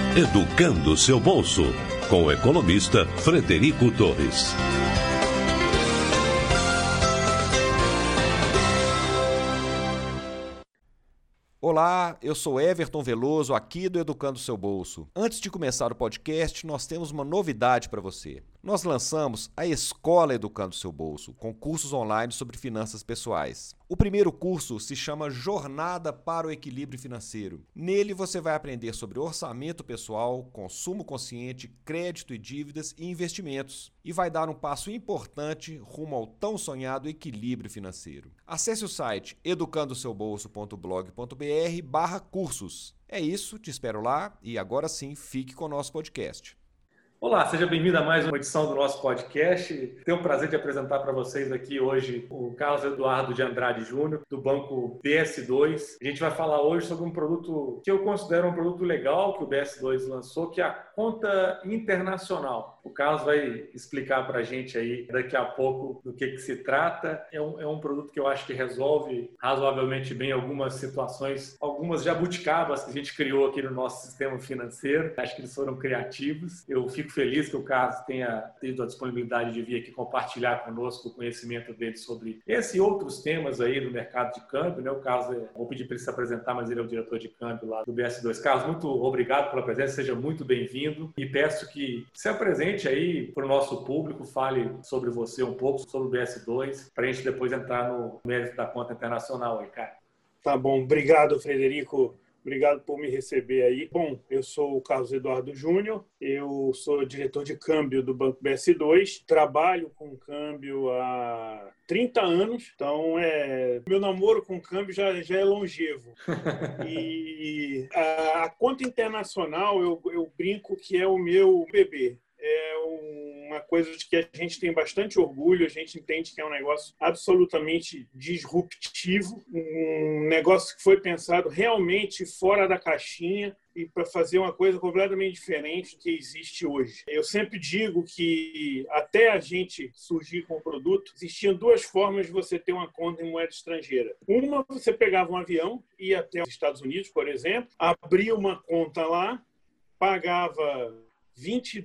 Educando seu bolso, com o economista Frederico Torres. Olá, eu sou Everton Veloso, aqui do Educando Seu Bolso. Antes de começar o podcast, nós temos uma novidade para você. Nós lançamos a Escola Educando Seu Bolso, com cursos online sobre finanças pessoais. O primeiro curso se chama Jornada para o Equilíbrio Financeiro. Nele você vai aprender sobre orçamento pessoal, consumo consciente, crédito e dívidas e investimentos. E vai dar um passo importante rumo ao tão sonhado equilíbrio financeiro. Acesse o site educandoseubolso.blog.br/cursos. É isso, te espero lá e agora sim fique com o nosso podcast. Olá, seja bem-vindo a mais uma edição do nosso podcast. Tenho o prazer de apresentar para vocês aqui hoje o Carlos Eduardo de Andrade Júnior, do banco BS2. A gente vai falar hoje sobre um produto que eu considero um produto legal que o BS2 lançou, que é a conta internacional. O Carlos vai explicar para a gente aí daqui a pouco do que se trata. É um produto que eu acho que resolve razoavelmente bem algumas situações, algumas jabuticabas que a gente criou aqui no nosso sistema financeiro. Acho que eles foram criativos. Eu fico feliz que o Carlos tenha tido a disponibilidade de vir aqui compartilhar conosco o conhecimento dele sobre esse e outros temas aí do mercado de câmbio, né? O Carlos, vou pedir para ele se apresentar, mas ele é o diretor de câmbio lá do BS2. Carlos, muito obrigado pela presença, seja muito bem-vindo e peço que se apresente aí para o nosso público, fale sobre você um pouco, sobre o BS2, para a gente depois entrar no mérito da conta internacional aí, cara. Tá bom, obrigado, Frederico. Obrigado por me receber aí. Bom, eu sou o Carlos Eduardo Júnior, eu sou diretor de câmbio do Banco BS2, trabalho com câmbio há 30 anos, então meu namoro com câmbio já é longevo. E a conta internacional, eu brinco que é o meu bebê. É uma coisa de que a gente tem bastante orgulho, a gente entende que é um negócio absolutamente disruptivo, um negócio que foi pensado realmente fora da caixinha e para fazer uma coisa completamente diferente do que existe hoje. Eu sempre digo que até a gente surgir com o produto, existiam duas formas de você ter uma conta em moeda estrangeira. Uma, você pegava um avião, ia até os Estados Unidos, por exemplo, abria uma conta lá, pagava $20,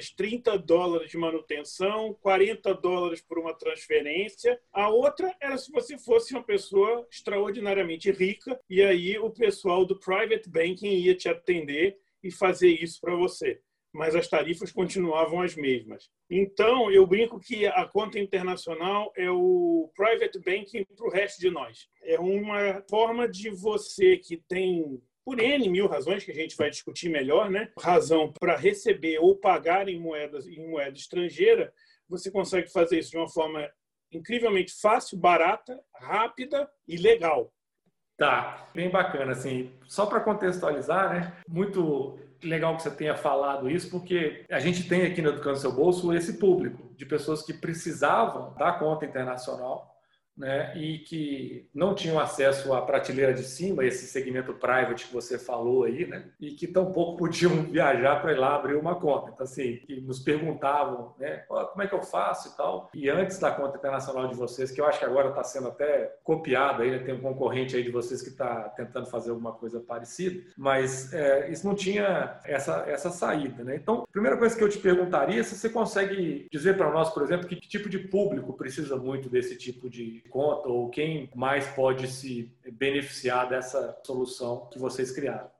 $30 de manutenção, $40 por uma transferência. A outra era se você fosse uma pessoa extraordinariamente rica e aí o pessoal do private banking ia te atender e fazer isso para você. Mas as tarifas continuavam as mesmas. Então, eu brinco que a conta internacional é o private banking para o resto de nós. É uma forma de você que tem, por N mil razões que a gente vai discutir melhor, né? Razão para receber ou pagar em moeda estrangeira, você consegue fazer isso de uma forma incrivelmente fácil, barata, rápida e legal. Tá, bem bacana, assim, só para contextualizar, né? Muito legal que você tenha falado isso, porque a gente tem aqui no Educando Seu Bolso esse público de pessoas que precisavam da conta internacional, né, e que não tinham acesso à prateleira de cima, esse segmento private que você falou aí, né, e que tampouco podiam viajar para ir lá abrir uma conta. Então, assim, que nos perguntavam, né, como é que eu faço e tal. E antes da conta internacional de vocês, que eu acho que agora está sendo até copiado, aí, né, tem um concorrente aí de vocês que está tentando fazer alguma coisa parecida, mas isso não tinha essa saída, né? Então, a primeira coisa que eu te perguntaria é se você consegue dizer para nós, por exemplo, que tipo de público precisa muito desse tipo de conta ou quem mais pode se beneficiar dessa solução que vocês criaram.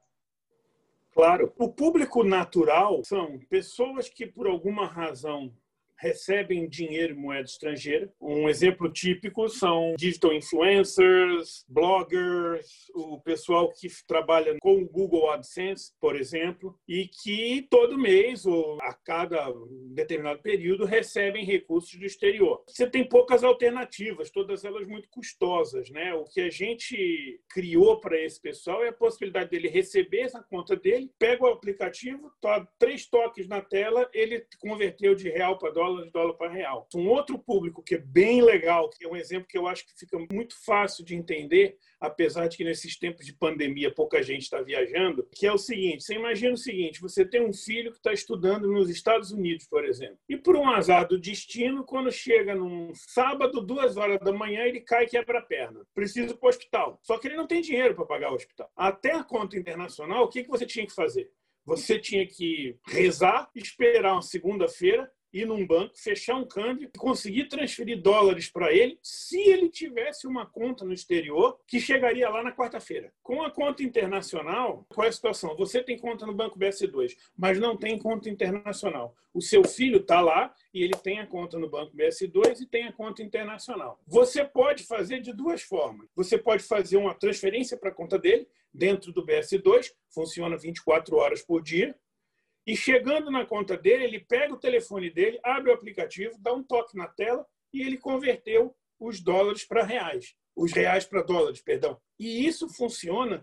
Claro, o público natural são pessoas que por alguma razão recebem dinheiro em moeda estrangeira. Um exemplo típico são digital influencers, bloggers, o pessoal que trabalha com o Google AdSense, por exemplo, e que todo mês ou a cada determinado período recebem recursos do exterior. Você tem poucas alternativas, todas elas muito custosas, né? O que a gente criou para esse pessoal é a possibilidade dele receber essa conta dele, pega o aplicativo, 3 toques na tela, ele converteu de real para dólar, de dólar para real. Um outro público que é bem legal, que é um exemplo que eu acho que fica muito fácil de entender, apesar de que nesses tempos de pandemia pouca gente está viajando, que é o seguinte: você imagina o seguinte, você tem um filho que está estudando nos Estados Unidos, por exemplo, e por um azar do destino, quando chega num sábado, 2 horas da manhã, ele cai e quebra a perna. Precisa ir para o hospital. Só que ele não tem dinheiro para pagar o hospital. Até a conta internacional, o que você tinha que fazer? Você tinha que rezar, esperar uma segunda-feira, ir num banco, fechar um câmbio e conseguir transferir dólares para ele se ele tivesse uma conta no exterior que chegaria lá na quarta-feira. Com a conta internacional, qual é a situação? Você tem conta no Banco BS2, mas não tem conta internacional. O seu filho está lá e ele tem a conta no Banco BS2 e tem a conta internacional. Você pode fazer de duas formas. Você pode fazer uma transferência para a conta dele dentro do BS2, funciona 24 horas por dia. E chegando na conta dele, ele pega o telefone dele, abre o aplicativo, dá um toque na tela e ele converteu os dólares para reais. Os reais para dólares, perdão. E isso funciona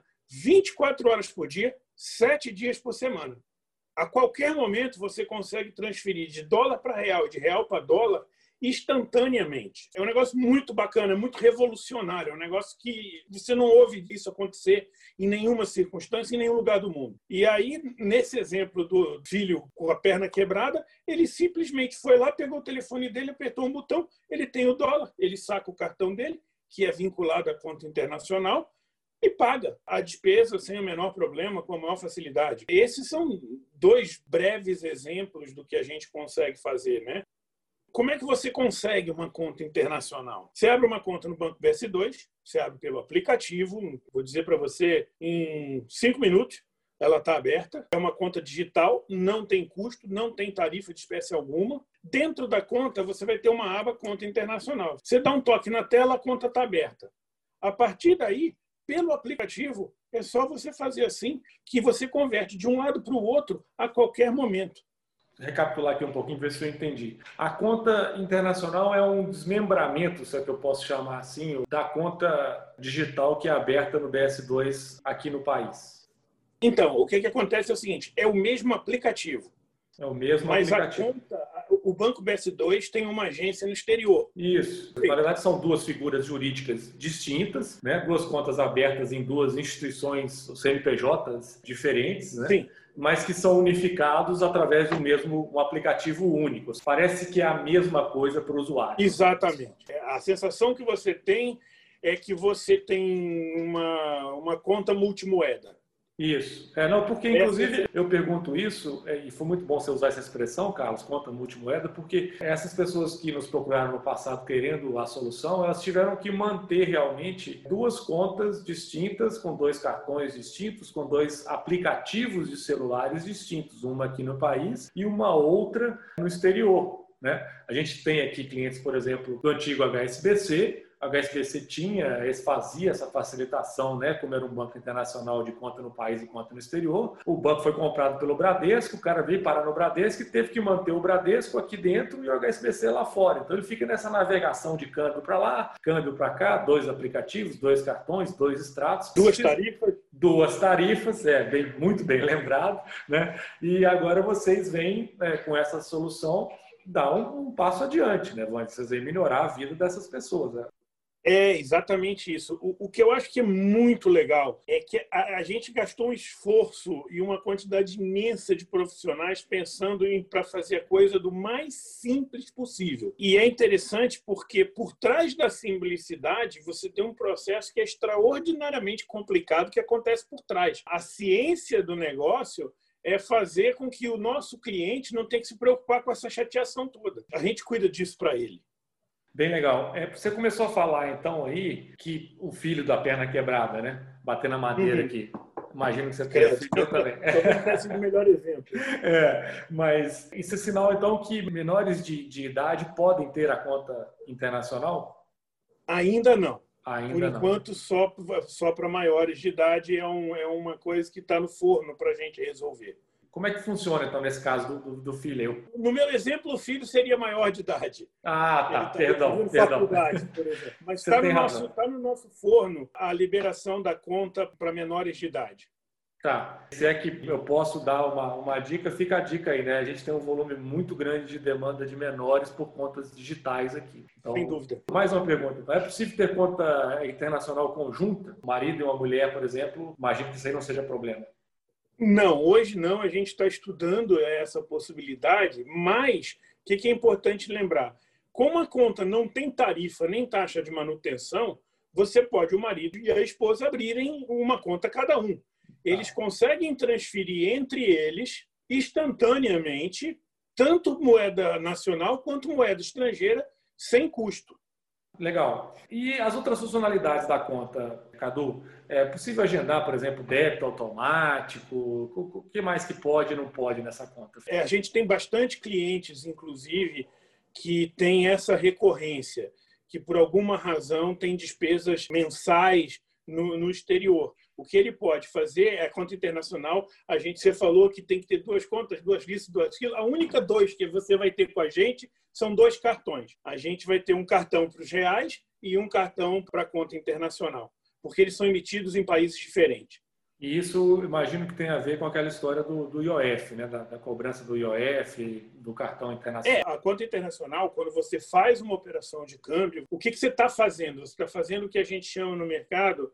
24 horas por dia, 7 dias por semana. A qualquer momento você consegue transferir de dólar para real, de real para dólar, instantaneamente. É um negócio muito bacana, muito revolucionário. É um negócio que você não ouve isso acontecer em nenhuma circunstância, em nenhum lugar do mundo. E aí, nesse exemplo do filho com a perna quebrada, ele simplesmente foi lá, pegou o telefone dele, apertou um botão, ele tem o dólar, ele saca o cartão dele, que é vinculado à conta internacional, e paga a despesa sem o menor problema, com a maior facilidade. Esses são 2 breves exemplos do que a gente consegue fazer, né? Como é que você consegue uma conta internacional? Você abre uma conta no Banco BS2, você abre pelo aplicativo, vou dizer para você, em 5 minutos, ela está aberta. É uma conta digital, não tem custo, não tem tarifa de espécie alguma. Dentro da conta, você vai ter uma aba Conta Internacional. Você dá um toque na tela, a conta está aberta. A partir daí, pelo aplicativo, é só você fazer assim, que você converte de um lado para o outro a qualquer momento. Recapitular aqui um pouquinho, ver se eu entendi. A conta internacional é um desmembramento, se é que eu posso chamar assim, da conta digital que é aberta no BS2 aqui no país. Então, o que acontece é o seguinte, é o mesmo aplicativo. É o mesmo mas aplicativo. O Banco BS2 tem uma agência no exterior. Isso. Na verdade, são 2 figuras jurídicas distintas, né? 2 contas abertas em 2 instituições, CNPJs diferentes, né? Sim. Mas que são unificados através do mesmo um aplicativo único. Parece que é a mesma coisa para o usuário. Exatamente. A sensação que você tem é que você tem uma conta multimoeda. Isso. Não, porque, inclusive, eu pergunto isso, e foi muito bom você usar essa expressão, Carlos, conta multimoeda, porque essas pessoas que nos procuraram no passado querendo a solução, elas tiveram que manter realmente 2 contas distintas, com 2 cartões distintos, com 2 aplicativos de celulares distintos, uma aqui no país e uma outra no exterior, né? A gente tem aqui clientes, por exemplo, do antigo HSBC. A HSBC fazia essa facilitação, né? Como era um banco internacional de conta no país e conta no exterior. O banco foi comprado pelo Bradesco, o cara veio parar no Bradesco e teve que manter o Bradesco aqui dentro e o HSBC lá fora. Então ele fica nessa navegação de câmbio para lá, câmbio para cá, 2 aplicativos, 2 cartões, 2 extratos. 2 tarifas. 2 tarifas, muito bem lembrado, né? E agora vocês vêm com essa solução dar um passo adiante, né? Vocês vêm melhorar a vida dessas pessoas, né? É exatamente isso. O que eu acho que é muito legal é que a gente gastou um esforço e uma quantidade imensa de profissionais pensando para fazer a coisa do mais simples possível. E é interessante porque por trás da simplicidade você tem um processo que é extraordinariamente complicado que acontece por trás. A ciência do negócio é fazer com que o nosso cliente não tenha que se preocupar com essa chateação toda. A gente cuida disso para ele. Bem legal. Você começou a falar, então, aí, que o filho da perna quebrada, né? Bater na madeira aqui. Imagino que você tenha filho também. Talvez tenha o melhor exemplo. Mas isso é sinal, então, que menores de idade podem ter a conta internacional? Ainda não. Ainda Por enquanto, só para maiores de idade é uma coisa que está no forno para a gente resolver. Como é que funciona, então, nesse caso do filho? No meu exemplo, o filho seria maior de idade. Ah, tá. Perdão. Faculdade, por exemplo. Mas está no nosso forno a liberação da conta para menores de idade. Tá. Se é que eu posso dar uma dica, fica a dica aí, né? A gente tem um volume muito grande de demanda de menores por contas digitais aqui. Então, sem dúvida. Mais uma pergunta. Então, é possível ter conta internacional conjunta? Um marido e uma mulher, por exemplo, imagino que isso aí não seja problema. Não, hoje não. A gente está estudando essa possibilidade, mas o que é importante lembrar? Como a conta não tem tarifa nem taxa de manutenção, você pode, o marido e a esposa, abrirem uma conta cada um. eles conseguem transferir entre eles instantaneamente tanto moeda nacional quanto moeda estrangeira sem custo. Legal. E as outras funcionalidades da conta, Cadu? É possível agendar, por exemplo, débito automático? O que mais que pode e não pode nessa conta? A gente tem bastante clientes, inclusive, que tem essa recorrência, que por alguma razão tem despesas mensais no exterior. O que ele pode fazer é a conta internacional. Você falou que tem que ter 2 contas, 2 listas, 2 quilos. A única 2 que você vai ter com a gente são 2 cartões. A gente vai ter um cartão para os reais e um cartão para a conta internacional, porque eles são emitidos em países diferentes. E isso, imagino que tem a ver com aquela história do IOF, né? Da cobrança do IOF, do cartão internacional. A conta internacional, quando você faz uma operação de câmbio, o que você está fazendo? Você está fazendo o que a gente chama no mercado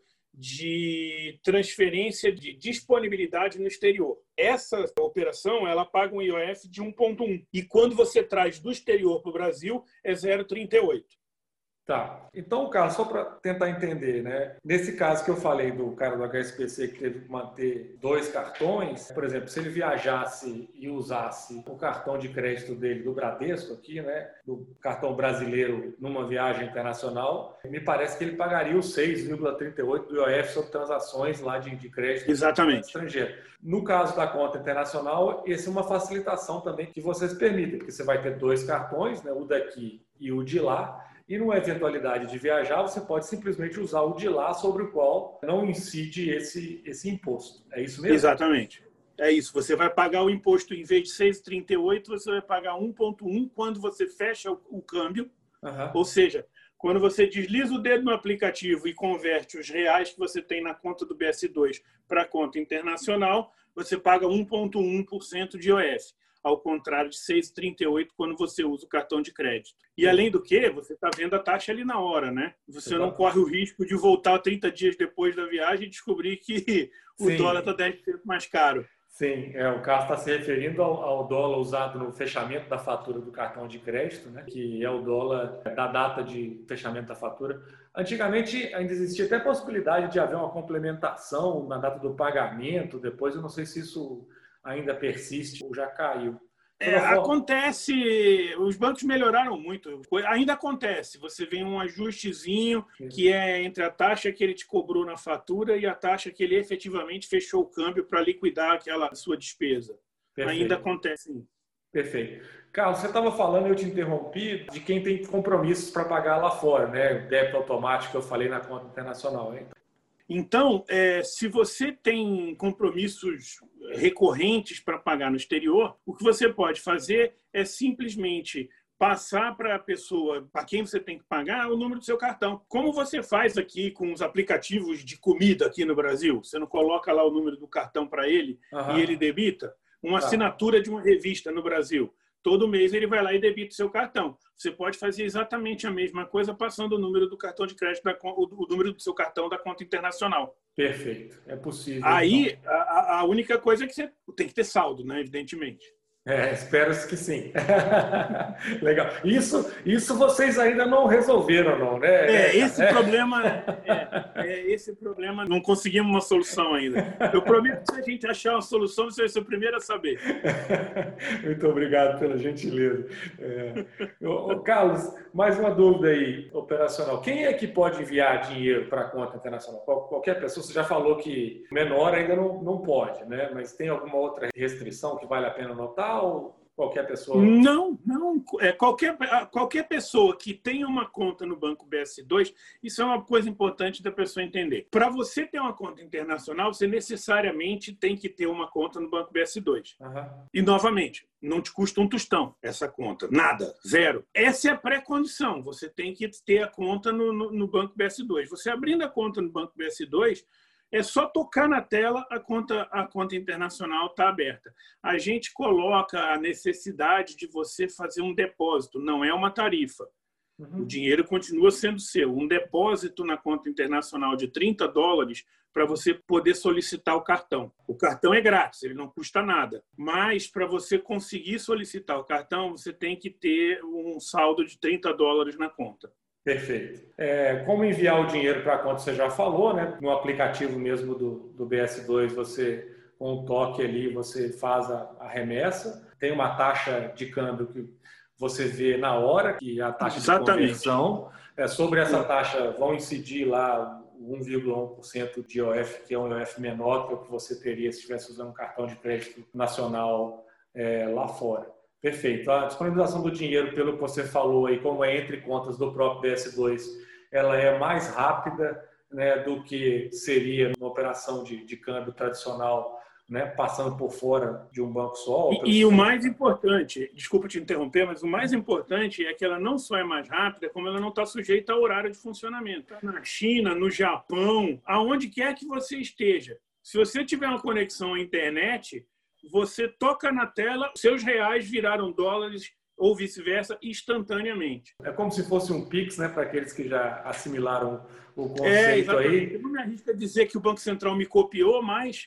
de transferência de disponibilidade no exterior. Essa operação, ela paga um IOF de 1,1. E quando você traz do exterior para o Brasil, é 0,38. Tá. Então, Carlos, só para tentar entender, né? Nesse caso que eu falei do cara do HSBC que teve que manter 2 cartões, por exemplo, se ele viajasse e usasse o cartão de crédito dele do Bradesco aqui, né? Do cartão brasileiro numa viagem internacional, me parece que ele pagaria os 6,38 do IOF sobre transações lá de crédito. Exatamente. Estrangeiro. No caso da conta internacional, essa é uma facilitação também que vocês permitem, porque você vai ter 2 cartões, né? O daqui e o de lá. E numa eventualidade de viajar, você pode simplesmente usar o de lá sobre o qual não incide esse imposto. É isso mesmo? Exatamente. É isso. Você vai pagar o imposto, em vez de 6,38, você vai pagar 1,1 quando você fecha o câmbio. Uhum. Ou seja, quando você desliza o dedo no aplicativo e converte os reais que você tem na conta do BS2 para a conta internacional, você paga 1,1% de IOF. Ao contrário de 6,38 quando você usa o cartão de crédito. E, além do que, você está vendo a taxa ali na hora, né? Você não corre o risco de voltar 30 dias depois da viagem e descobrir que o dólar está 10% mais caro. Sim, o Carlos está se referindo ao dólar usado no fechamento da fatura do cartão de crédito, né? Que é o dólar da data de fechamento da fatura. Antigamente ainda existia até a possibilidade de haver uma complementação na data do pagamento. Depois eu não sei se isso ainda persiste ou já caiu. Acontece, os bancos melhoraram muito. Ainda acontece, você vê um ajustezinho que é entre a taxa que ele te cobrou na fatura e a taxa que ele efetivamente fechou o câmbio para liquidar aquela sua despesa. Perfeito. Ainda acontece, sim. Perfeito. Carlos, você estava falando, eu te interrompi, de quem tem compromissos para pagar lá fora, né? O débito automático que eu falei na conta internacional. Hein? Então, se você tem compromissos recorrentes para pagar no exterior, o que você pode fazer é simplesmente passar para a pessoa para quem você tem que pagar o número do seu cartão. Como você faz aqui com os aplicativos de comida aqui no Brasil? Você não coloca lá o número do cartão para ele e ele debita? Uma assinatura de uma revista no Brasil. Todo mês ele vai lá e debita o seu cartão. Você pode fazer exatamente a mesma coisa passando o número do cartão de crédito, o número do seu cartão da conta internacional. Perfeito. É possível. Aí, então, a única coisa é que você tem que ter saldo, né? Evidentemente. Espero que sim. Legal. Isso vocês ainda não resolveram, não, né? Esse problema não conseguimos uma solução ainda. Eu prometo que se a gente achar uma solução, você vai ser o primeiro a saber. Muito obrigado pela gentileza. Carlos, mais uma dúvida aí, operacional. Quem é que pode enviar dinheiro para a conta internacional? Qualquer pessoa. Você já falou que menor ainda não pode, né? Mas tem alguma outra restrição que vale a pena notar? Ou qualquer pessoa? Não. Qualquer pessoa que tenha uma conta no Banco BS2, isso é uma coisa importante da pessoa entender. Para você ter uma conta internacional, você necessariamente tem que ter uma conta no Banco BS2. Uhum. E, novamente, não te custa um tostão essa conta. Nada. Zero. Essa é a pré-condição. Você tem que ter a conta no Banco BS2. Você abrindo a conta no Banco BS2, é só tocar na tela, a conta internacional está aberta. A gente coloca a necessidade de você fazer um depósito, não é uma tarifa. Uhum. O dinheiro continua sendo seu. Um depósito na conta internacional de $30 para você poder solicitar o cartão. O cartão é grátis, ele não custa nada. Mas para você conseguir solicitar o cartão, você tem que ter um saldo de $30 na conta. Perfeito. Como enviar o dinheiro para a conta, você já falou, né? No aplicativo mesmo do BS2, você, com um toque ali, você faz a remessa. Tem uma taxa de câmbio que você vê na hora, que é a taxa de conversão. Sobre essa taxa vão incidir lá 1,1% de IOF, que é um IOF menor que o que você teria se estivesse usando um cartão de crédito nacional lá fora. Perfeito. A disponibilização do dinheiro, pelo que você falou aí, como é entre contas do próprio BS2, ela é mais rápida, né, do que seria uma operação de câmbio tradicional, né, passando por fora de um banco só. E o mais importante, desculpa te interromper, mas o mais importante é que ela não só é mais rápida, como ela não está sujeita ao horário de funcionamento. Na China, no Japão, aonde quer que você esteja, se você tiver uma conexão à internet, você toca na tela, seus reais viraram dólares ou vice-versa instantaneamente. É como se fosse um Pix, né, para aqueles que já assimilaram o conceito aí. Eu não me arrisco a dizer que o Banco Central me copiou, mas...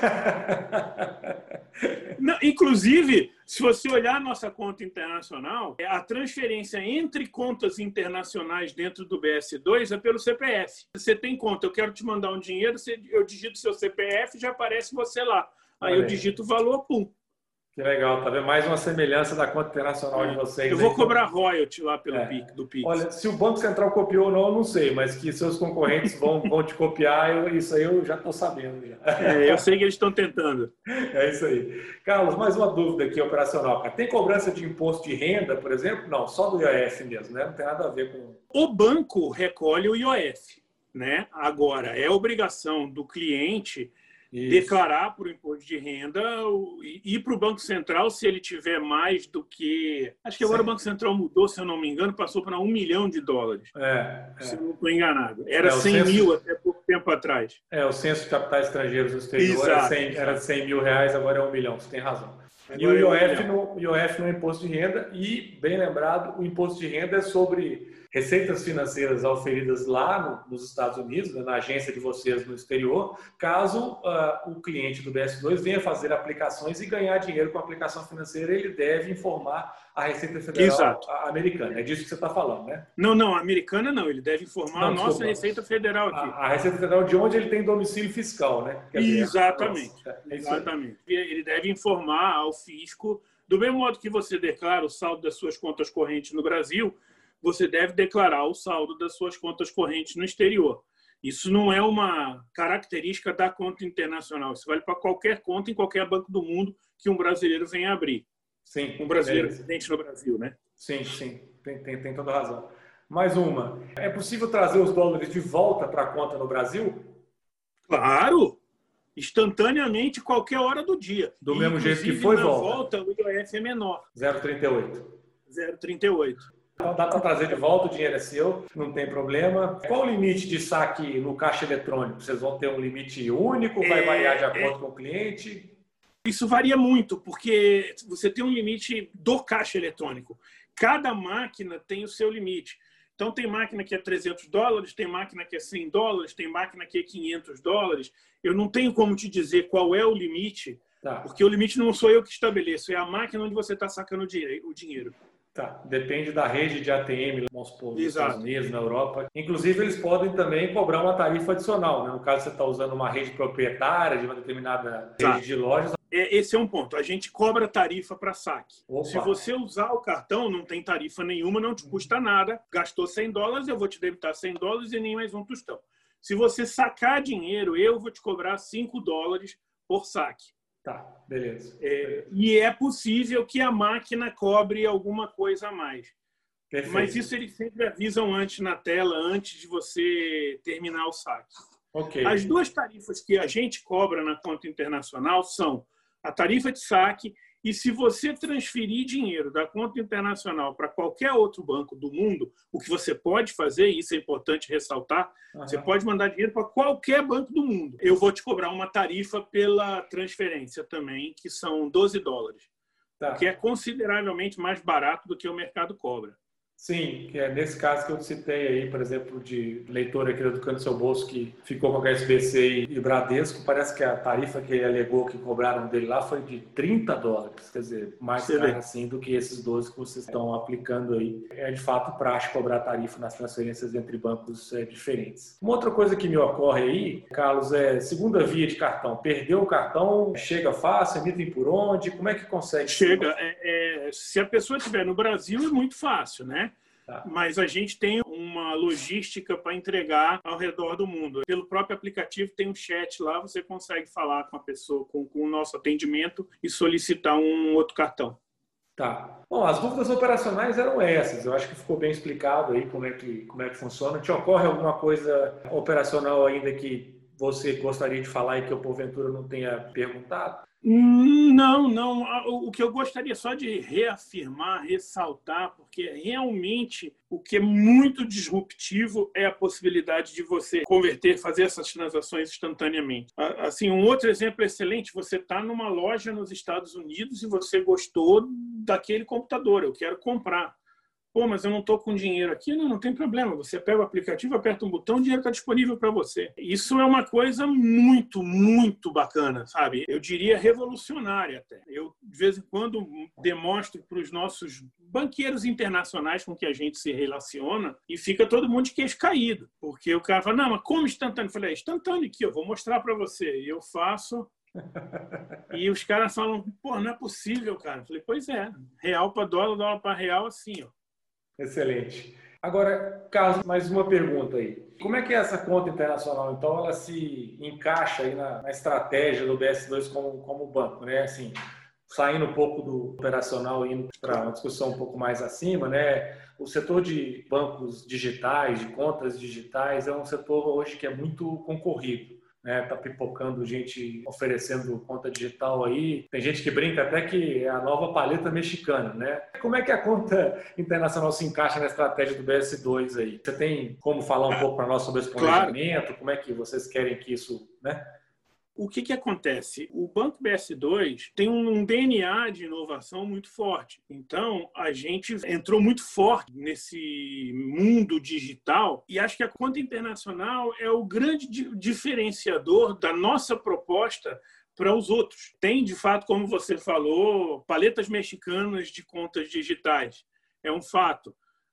Não, inclusive, se você olhar a nossa conta internacional, a transferência entre contas internacionais dentro do BS2 é pelo CPF. Você tem conta, eu quero te mandar um dinheiro, eu digito seu CPF e já aparece você lá. Aí eu digito o valor, pum. Que legal, tá vendo? Mais uma semelhança da conta internacional de vocês. Eu vou cobrar royalty lá do Pix. Olha, se o Banco Central copiou ou não, eu não sei, mas que seus concorrentes vão te copiar, isso aí eu já estou sabendo. Já. Eu sei que eles estão tentando. É isso aí. Carlos, mais uma dúvida aqui operacional. Tem cobrança de imposto de renda, por exemplo? Não, só do IOF mesmo, né? Não tem nada a ver com... O banco recolhe o IOF, né? Agora, é obrigação do cliente declarar para o imposto de renda e para o Banco Central, se ele tiver mais do que... Acho que agora o Banco Central mudou, se eu não me engano, passou para $1 milhão. Se eu não estou enganado. Era 100 mil até pouco tempo atrás. O censo de capitais estrangeiros no exterior era 100 mil reais, agora é 1 milhão, você tem razão. E o IOF no imposto de renda, e, bem lembrado, o imposto de renda é sobre receitas financeiras auferidas lá nos Estados Unidos, na agência de vocês no exterior, caso o cliente do BS2 venha fazer aplicações e ganhar dinheiro com a aplicação financeira, ele deve informar a Receita Federal americana. É disso que você está falando, né? Não, a americana não. Ele deve informar a nossa Receita Federal aqui. A Receita Federal de onde ele tem domicílio fiscal, né? Exatamente. Ele deve informar ao fisco, do mesmo modo que você declara o saldo das suas contas correntes no Brasil, você deve declarar o saldo das suas contas correntes no exterior. Isso não é uma característica da conta internacional. Isso vale para qualquer conta em qualquer banco do mundo que um brasileiro venha abrir. Sim. Um brasileiro residente no Brasil, né? Sim. Tem toda a razão. Mais uma. É possível trazer os dólares de volta para a conta no Brasil? Claro! Instantaneamente, qualquer hora do dia. Do mesmo jeito que foi, volta, o IOF é menor. 0,38. Então dá para trazer de volta, o dinheiro é seu, não tem problema. Qual o limite de saque no caixa eletrônico? Vocês vão ter um limite único? Vai variar de acordo com o cliente? Isso varia muito, porque você tem um limite do caixa eletrônico. Cada máquina tem o seu limite. Então, tem máquina que é $300, tem máquina que é $100, tem máquina que é $500. Eu não tenho como te dizer qual é o limite, porque o limite não sou eu que estabeleço, é a máquina onde você está sacando o dinheiro. Depende da rede de ATM, vamos supor, nos Estados Unidos, na Europa. Inclusive, eles podem também cobrar uma tarifa adicional, né? No caso, você está usando uma rede proprietária de uma determinada rede de lojas. Esse é um ponto. A gente cobra tarifa para saque. Se você usar o cartão, não tem tarifa nenhuma, não te custa nada. Gastou $100, eu vou te debitar $100 e nem mais um tostão. Se você sacar dinheiro, eu vou te cobrar $5 por saque. Beleza. E é possível que a máquina cobre alguma coisa a mais. Perfeito. Mas isso eles sempre avisam antes na tela, antes de você terminar o saque. As duas tarifas que a gente cobra na conta internacional são a tarifa de saque e se você transferir dinheiro da conta internacional para qualquer outro banco do mundo, o que você pode fazer, e isso é importante ressaltar, você pode mandar dinheiro para qualquer banco do mundo. Eu vou te cobrar uma tarifa pela transferência também, que são $12, que é consideravelmente mais barato do que o mercado cobra. Sim, que é nesse caso que eu citei aí, por exemplo, de leitor aqui do Educando Seu Bolso que ficou com a HSBC e Bradesco, parece que a tarifa que ele alegou que cobraram dele lá foi de $30, quer dizer, mais cara assim do que esses 12 que vocês estão aplicando aí. É de fato praxe cobrar tarifa nas transferências entre bancos diferentes. Uma outra coisa que me ocorre aí, Carlos, é segunda via de cartão. Perdeu o cartão, chega fácil, emitem por onde? Como é que consegue? Chega. Se a pessoa estiver no Brasil, é muito fácil, né? Tá. Mas a gente tem uma logística para entregar ao redor do mundo. Pelo próprio aplicativo tem um chat lá, você consegue falar com a pessoa, com o nosso atendimento e solicitar um outro cartão. Tá. Bom, as dúvidas operacionais eram essas. Eu acho que ficou bem explicado aí como é que funciona. Te ocorre alguma coisa operacional ainda que você gostaria de falar e que eu, porventura, não tenha perguntado? Não. O que eu gostaria só de reafirmar, ressaltar, porque realmente o que é muito disruptivo é a possibilidade de você converter, fazer essas transações instantaneamente. Assim, um outro exemplo excelente, você está numa loja nos Estados Unidos e você gostou daquele computador, eu quero comprar. Pô, mas eu não estou com dinheiro aqui. Não tem problema. Você pega o aplicativo, aperta um botão, o dinheiro está disponível para você. Isso é uma coisa muito, muito bacana, sabe? Eu diria revolucionária até. Eu, de vez em quando, demonstro para os nossos banqueiros internacionais com que a gente se relaciona e fica todo mundo de queixo caído. Porque o cara fala, não, mas como instantâneo? Eu falei, instantâneo aqui, eu vou mostrar para você. E eu faço... E os caras falam, pô, não é possível, cara. Eu falei, pois é. Real para dólar, dólar para real, assim, ó. Excelente. Agora, Carlos, mais uma pergunta aí. Como é que é essa conta internacional, então, ela se encaixa aí na estratégia do BS2 como banco, né? Assim, saindo um pouco do operacional e indo para uma discussão um pouco mais acima, né? O setor de bancos digitais, de contas digitais, é um setor hoje que é muito concorrido. Tá pipocando gente oferecendo conta digital aí. Tem gente que brinca até que é a nova paleta mexicana, né? Como é que a conta internacional se encaixa na estratégia do BS2 aí? Você tem como falar um pouco para nós sobre esse planejamento? Claro. Como é que vocês querem que isso, né? O que acontece? O Banco BS2 tem um DNA de inovação muito forte. Então, a gente entrou muito forte nesse mundo digital e acho que a conta internacional é o grande diferenciador da nossa proposta para os outros. Tem, de fato, como você falou, paletas mexicanas de contas digitais. É um fato.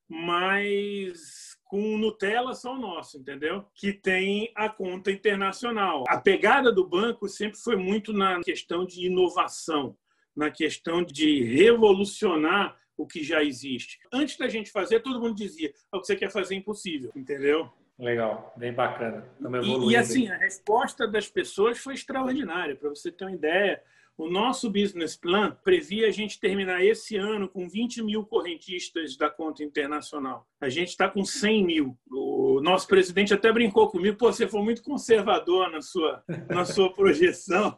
Mas com Nutella só o nosso, entendeu? Que tem a conta internacional. A pegada do banco sempre foi muito na questão de inovação, na questão de revolucionar o que já existe. Antes da gente fazer, todo mundo dizia, o que você quer fazer é impossível, entendeu? Legal, bem bacana. E assim, a resposta das pessoas foi extraordinária. Para você ter uma ideia, o nosso business plan previa a gente terminar esse ano com 20 mil correntistas da conta internacional. A gente está com 100 mil. O nosso presidente até brincou comigo, pô, você foi muito conservador na sua projeção.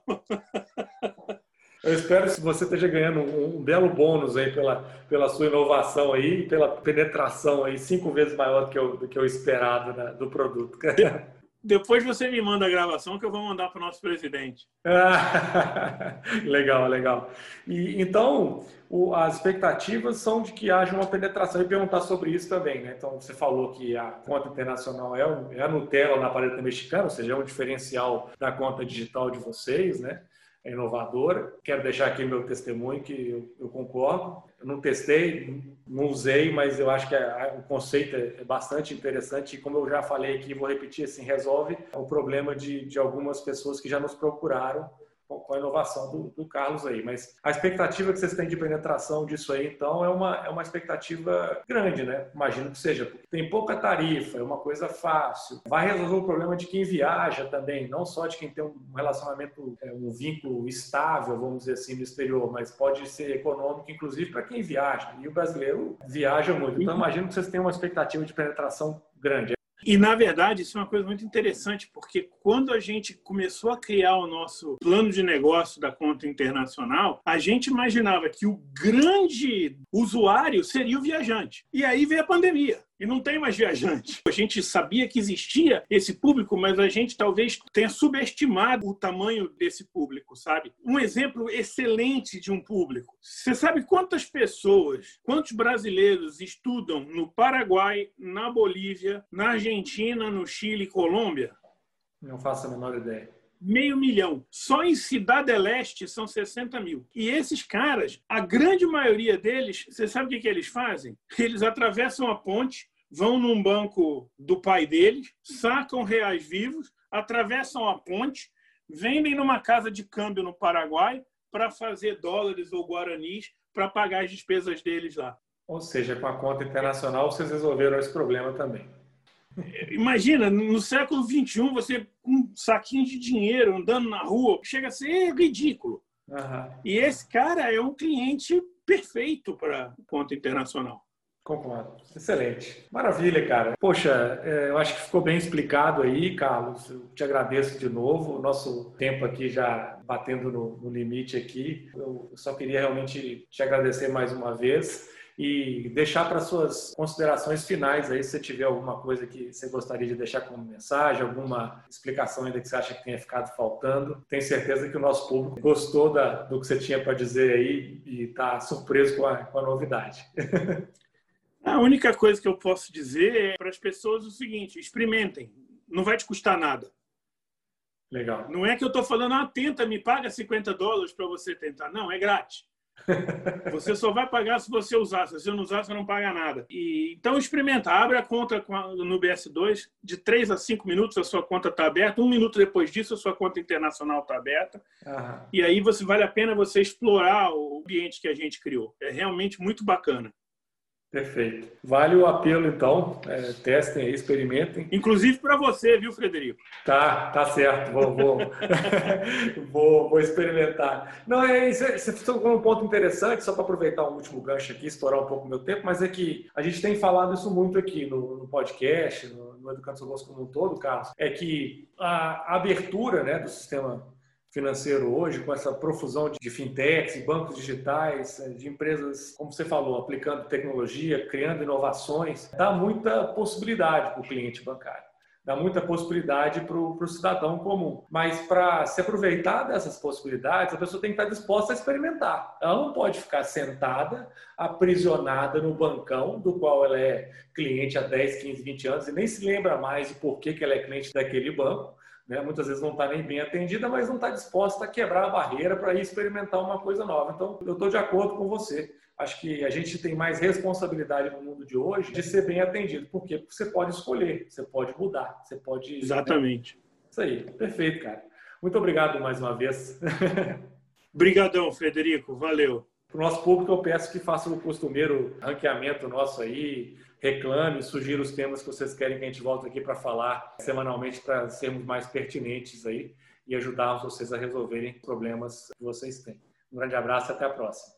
Eu espero que você esteja ganhando um belo bônus aí pela sua inovação aí, pela penetração aí 5 vezes maior do que o esperado, né, do produto. Depois você me manda a gravação que eu vou mandar para o nosso presidente. Legal. E, então, as expectativas são de que haja uma penetração e perguntar sobre isso também, né? Então, você falou que a conta internacional é a Nutella na paleta mexicana, ou seja, é um diferencial da conta digital de vocês, né? É inovadora. Quero deixar aqui meu testemunho que eu concordo. Eu não testei, não usei, mas eu acho que o conceito é bastante interessante e, como eu já falei aqui, vou repetir, assim, resolve o problema de algumas pessoas que já nos procuraram com a inovação do Carlos aí. Mas a expectativa que vocês têm de penetração disso aí, então, é uma expectativa grande, né? Imagino que seja, porque tem pouca tarifa, é uma coisa fácil. Vai resolver o problema de quem viaja também, não só de quem tem um relacionamento, um vínculo estável, vamos dizer assim, no exterior, mas pode ser econômico, inclusive, para quem viaja. E o brasileiro viaja muito. Então, imagino que vocês tenham uma expectativa de penetração grande. E, na verdade, isso é uma coisa muito interessante, porque quando a gente começou a criar o nosso plano de negócio da conta internacional, a gente imaginava que o grande usuário seria o viajante. E aí veio a pandemia. E não tem mais viajante. A gente sabia que existia esse público, mas a gente talvez tenha subestimado o tamanho desse público, sabe? Um exemplo excelente de um público. Você sabe quantas pessoas, quantos brasileiros estudam no Paraguai, na Bolívia, na Argentina, no Chile e Colômbia? Não faço a menor ideia. 500 mil. Só em Cidade Leste são 60 mil. E esses caras, a grande maioria deles, você sabe o que eles fazem? Eles atravessam a ponte, vão num banco do pai deles, sacam reais vivos, atravessam a ponte, vendem numa casa de câmbio no Paraguai para fazer dólares ou guaranis para pagar as despesas deles lá. Ou seja, com a conta internacional, vocês resolveram esse problema também. Imagina, no século XXI, você com um saquinho de dinheiro andando na rua, chega a ser ridículo. Uhum. E esse cara é um cliente perfeito para conta internacional. Concordo. Excelente. Maravilha, cara. Poxa, eu acho que ficou bem explicado aí, Carlos. Eu te agradeço de novo. O nosso tempo aqui já batendo no limite aqui. Eu só queria realmente te agradecer mais uma vez e deixar para suas considerações finais aí, se você tiver alguma coisa que você gostaria de deixar como mensagem, alguma explicação ainda que você acha que tenha ficado faltando. Tenho certeza que o nosso público gostou do que você tinha para dizer aí e está surpreso com a novidade. A única coisa que eu posso dizer é para as pessoas o seguinte: experimentem, não vai te custar nada. Legal. Não é que eu estou falando, tenta, me paga $50 para você tentar. Não, é grátis. Você só vai pagar se você usar. Se você não usar, você não paga nada. Então experimenta, abre a conta no BS2, de 3 a 5 minutos a sua conta está aberta, 1 minuto depois disso a sua conta internacional está aberta. E aí vale a pena você explorar o ambiente que a gente criou. É realmente muito bacana. Perfeito. Vale o apelo, então. Testem aí, experimentem. Inclusive para você, viu, Frederico? Tá certo. Vou experimentar. Não, você tocou um ponto interessante, só para aproveitar um último gancho aqui, estourar um pouco o meu tempo, mas é que a gente tem falado isso muito aqui no podcast, no Educando Seu Bolso como um todo, Carlos, é que a abertura, né, do sistema financeiro hoje, com essa profusão de fintechs, bancos digitais, de empresas, como você falou, aplicando tecnologia, criando inovações, dá muita possibilidade para o cliente bancário, dá muita possibilidade para o cidadão comum. Mas para se aproveitar dessas possibilidades, a pessoa tem que estar disposta a experimentar. Ela não pode ficar sentada, aprisionada no bancão, do qual ela é cliente há 10, 15, 20 anos e nem se lembra mais de por que ela é cliente daquele banco. Muitas vezes não está nem bem atendida, mas não está disposta a quebrar a barreira para ir experimentar uma coisa nova. Então, eu estou de acordo com você. Acho que a gente tem mais responsabilidade no mundo de hoje de ser bem atendido. Por quê? Porque você pode escolher, você pode mudar, você pode... Exatamente. Isso aí, perfeito, cara. Muito obrigado mais uma vez. Obrigadão, Frederico. Valeu. Para o nosso público, eu peço que faça o costumeiro ranqueamento nosso aí, reclame, sugira os temas que vocês querem que a gente volte aqui para falar semanalmente para sermos mais pertinentes aí e ajudar vocês a resolverem problemas que vocês têm. Um grande abraço e até a próxima.